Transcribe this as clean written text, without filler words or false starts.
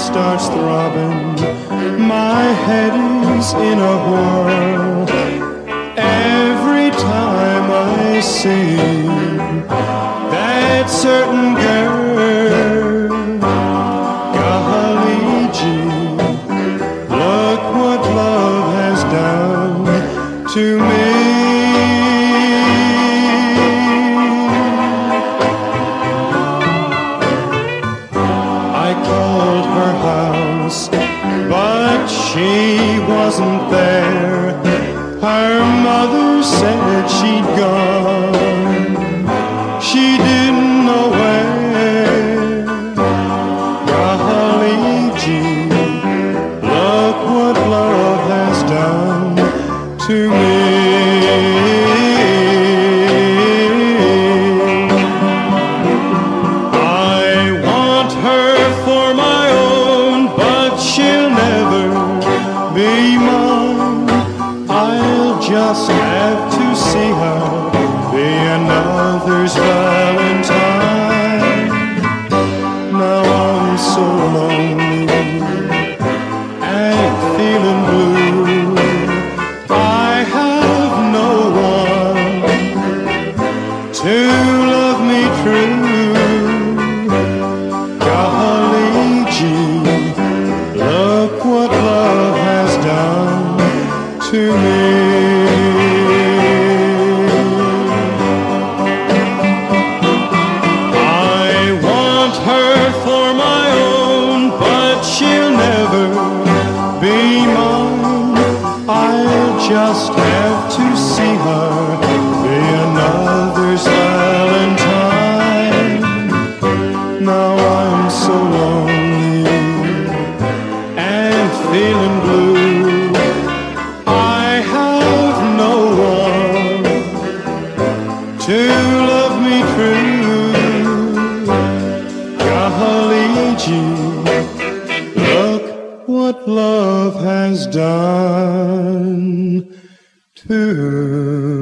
starts throbbing, my head is in a whirl. Every time I see that certain girl, golly gee, look what love has done to me. I called her house, but she wasn't there. Her mother said she'd gone, she didn't know where. Golly gee, look what love has done to me. I want her for my own, but she'll never be mine. I'll just have to see her be another's Valentine. Now I'm so lonely and feeling blue. I have no one to love me true. Golly gee, look what love has done to me. I want her for my own, but she'll never be mine. I'll just have to see her be another's Valentine. Now I'm so lonely and feeling blue. I have no one to love me true. Golly gee, look what love has done to